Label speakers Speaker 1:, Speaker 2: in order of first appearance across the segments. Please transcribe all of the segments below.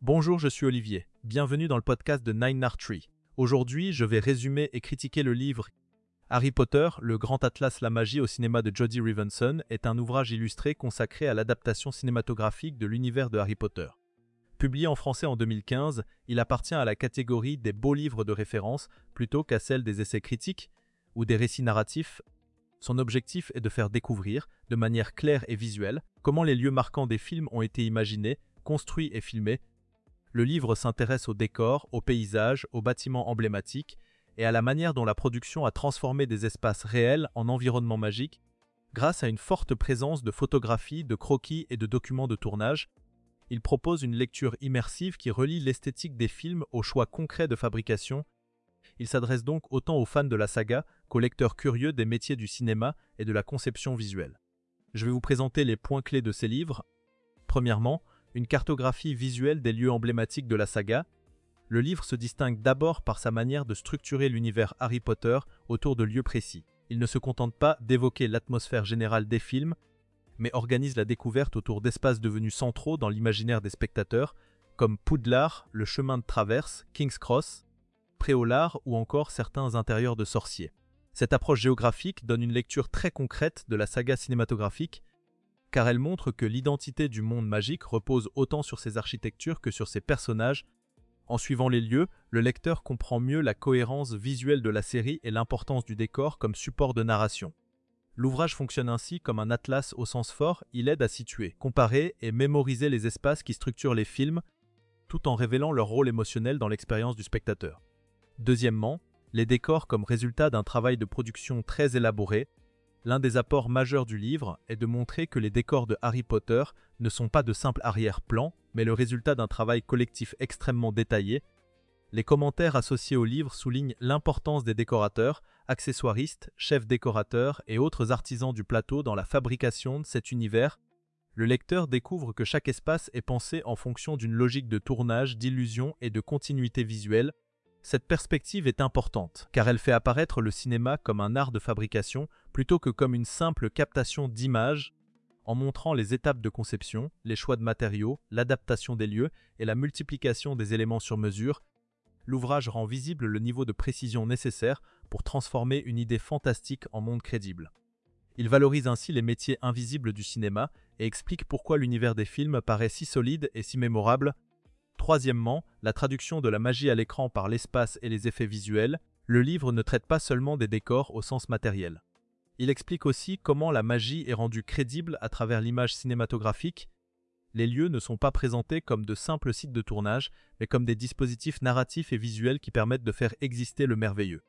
Speaker 1: Bonjour, je suis Olivier. Bienvenue dans le podcast de Nine Art Tree. Aujourd'hui, je vais résumer et critiquer le livre Harry Potter, le grand atlas la magie au cinéma de Jody Revensson est un ouvrage illustré consacré à l'adaptation cinématographique de l'univers de Harry Potter. Publié en français en 2015, il appartient à la catégorie des beaux livres de référence plutôt qu'à celle des essais critiques ou des récits narratifs. Son objectif est de faire découvrir, de manière claire et visuelle, comment les lieux marquants des films ont été imaginés, construits et filmés. Le livre s'intéresse aux décors, aux paysages, aux bâtiments emblématiques et à la manière dont la production a transformé des espaces réels en environnements magiques grâce à une forte présence de photographies, de croquis et de documents de tournage. Il propose une lecture immersive qui relie l'esthétique des films aux choix concrets de fabrication. Il s'adresse donc autant aux fans de la saga qu'aux lecteurs curieux des métiers du cinéma et de la conception visuelle. Je vais vous présenter les points clés de ces livres. Premièrement, une cartographie visuelle des lieux emblématiques de la saga. Le livre se distingue d'abord par sa manière de structurer l'univers Harry Potter autour de lieux précis. Il ne se contente pas d'évoquer l'atmosphère générale des films, mais organise la découverte autour d'espaces devenus centraux dans l'imaginaire des spectateurs, comme Poudlard, le chemin de traverse, King's Cross, Préolard ou encore certains intérieurs de sorciers. Cette approche géographique donne une lecture très concrète de la saga cinématographique, car elle montre que l'identité du monde magique repose autant sur ses architectures que sur ses personnages. En suivant les lieux, le lecteur comprend mieux la cohérence visuelle de la série et l'importance du décor comme support de narration. L'ouvrage fonctionne ainsi comme un atlas au sens fort, il aide à situer, comparer et mémoriser les espaces qui structurent les films, tout en révélant leur rôle émotionnel dans l'expérience du spectateur. Deuxièmement, les décors comme résultat d'un travail de production très élaboré. L'un des apports majeurs du livre est de montrer que les décors de Harry Potter ne sont pas de simples arrière-plans, mais le résultat d'un travail collectif extrêmement détaillé. Les commentaires associés au livre soulignent l'importance des décorateurs, accessoiristes, chefs décorateurs et autres artisans du plateau dans la fabrication de cet univers. Le lecteur découvre que chaque espace est pensé en fonction d'une logique de tournage, d'illusion et de continuité visuelle. Cette perspective est importante, car elle fait apparaître le cinéma comme un art de fabrication plutôt que comme une simple captation d'images, en montrant les étapes de conception, les choix de matériaux, l'adaptation des lieux et la multiplication des éléments sur mesure. L'ouvrage rend visible le niveau de précision nécessaire pour transformer une idée fantastique en monde crédible. Il valorise ainsi les métiers invisibles du cinéma et explique pourquoi l'univers des films paraît si solide et si mémorable. Troisièmement, la traduction de la magie à l'écran par l'espace et les effets visuels. Le livre ne traite pas seulement des décors au sens matériel. Il explique aussi comment la magie est rendue crédible à travers l'image cinématographique. Les lieux ne sont pas présentés comme de simples sites de tournage, mais comme des dispositifs narratifs et visuels qui permettent de faire exister le merveilleux.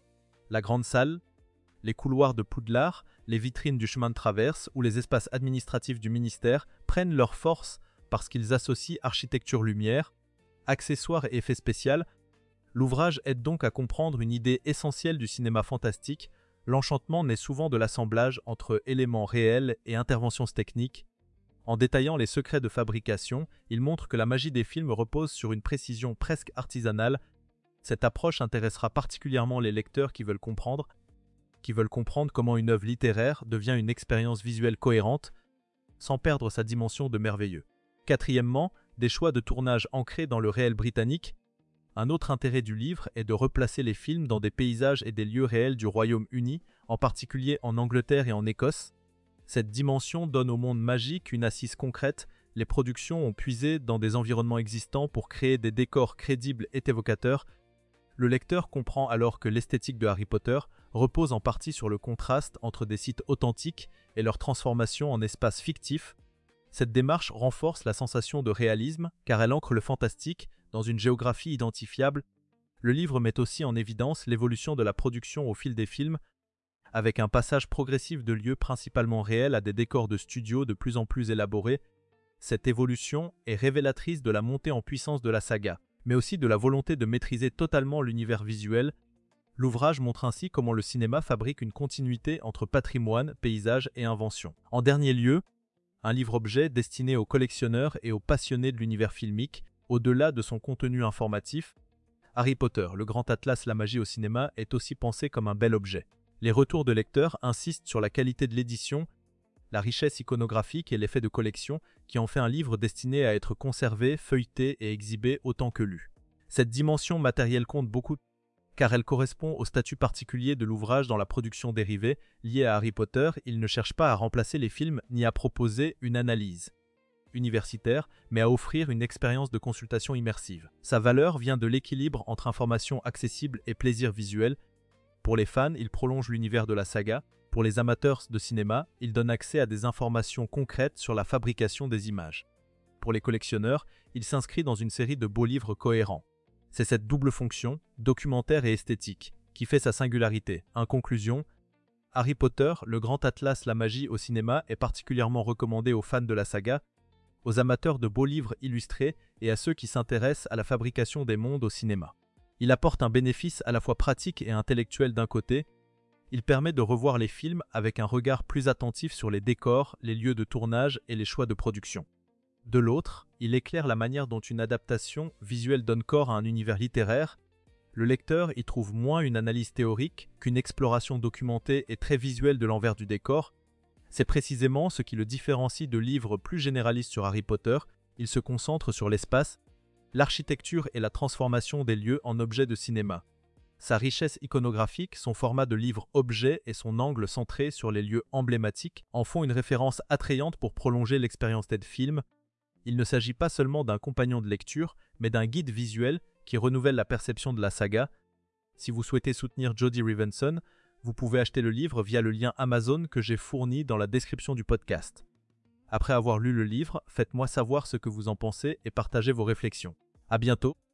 Speaker 1: La grande salle, les couloirs de Poudlard, les vitrines du chemin de traverse ou les espaces administratifs du ministère prennent leur force parce qu'ils associent architecture-lumière, accessoires et effets spéciaux. L'ouvrage aide donc à comprendre une idée essentielle du cinéma fantastique. L'enchantement naît souvent de l'assemblage entre éléments réels et interventions techniques. En détaillant les secrets de fabrication, il montre que la magie des films repose sur une précision presque artisanale. Cette approche intéressera particulièrement les lecteurs qui veulent comprendre comment une œuvre littéraire devient une expérience visuelle cohérente, sans perdre sa dimension de merveilleux. Quatrièmement, des choix de tournage ancrés dans le réel britannique. Un autre intérêt du livre est de replacer les films dans des paysages et des lieux réels du Royaume-Uni, en particulier en Angleterre et en Écosse. Cette dimension donne au monde magique une assise concrète. Les productions ont puisé dans des environnements existants pour créer des décors crédibles et évocateurs. Le lecteur comprend alors que l'esthétique de Harry Potter repose en partie sur le contraste entre des sites authentiques et leur transformation en espaces fictifs. Cette démarche renforce la sensation de réalisme car elle ancre le fantastique dans une géographie identifiable. Le livre met aussi en évidence l'évolution de la production au fil des films, avec un passage progressif de lieux principalement réels à des décors de studio de plus en plus élaborés. Cette évolution est révélatrice de la montée en puissance de la saga, mais aussi de la volonté de maîtriser totalement l'univers visuel. L'ouvrage montre ainsi comment le cinéma fabrique une continuité entre patrimoine, paysage et invention. En dernier lieu, un livre-objet destiné aux collectionneurs et aux passionnés de l'univers filmique. Au-delà de son contenu informatif, Harry Potter, le grand atlas la magie au cinéma, est aussi pensé comme un bel objet. Les retours de lecteurs insistent sur la qualité de l'édition la richesse iconographique et l'effet de collection qui en fait un livre destiné à être conservé, feuilleté et exhibé autant que lu. Cette dimension matérielle compte beaucoup car elle correspond au statut particulier de l'ouvrage dans la production dérivée liée à Harry Potter. Il ne cherche pas à remplacer les films ni à proposer une analyse universitaire, mais à offrir une expérience de consultation immersive. Sa valeur vient de l'équilibre entre information accessible et plaisir visuel. Pour les fans, il prolonge l'univers de la saga. Pour les amateurs de cinéma, il donne accès à des informations concrètes sur la fabrication des images. Pour les collectionneurs, il s'inscrit dans une série de beaux livres cohérents. C'est cette double fonction, documentaire et esthétique, qui fait sa singularité. En conclusion, Harry Potter, le grand atlas la magie au cinéma est particulièrement recommandé aux fans de la saga, aux amateurs de beaux livres illustrés et à ceux qui s'intéressent à la fabrication des mondes au cinéma. Il apporte un bénéfice à la fois pratique et intellectuel d'un côté. Il permet de revoir les films avec un regard plus attentif sur les décors, les lieux de tournage et les choix de production. De l'autre, il éclaire la manière dont une adaptation visuelle donne corps à un univers littéraire. Le lecteur y trouve moins une analyse théorique qu'une exploration documentée et très visuelle de l'envers du décor. C'est précisément ce qui le différencie de livres plus généralistes sur Harry Potter. Il se concentre sur l'espace, l'architecture et la transformation des lieux en objets de cinéma. Sa richesse iconographique, son format de livre-objet et son angle centré sur les lieux emblématiques en font une référence attrayante pour prolonger l'expérience des films. Il ne s'agit pas seulement d'un compagnon de lecture, mais d'un guide visuel qui renouvelle la perception de la saga. Si vous souhaitez soutenir Jody Revensson, vous pouvez acheter le livre via le lien Amazon que j'ai fourni dans la description du podcast. Après avoir lu le livre, faites-moi savoir ce que vous en pensez et partagez vos réflexions. À bientôt!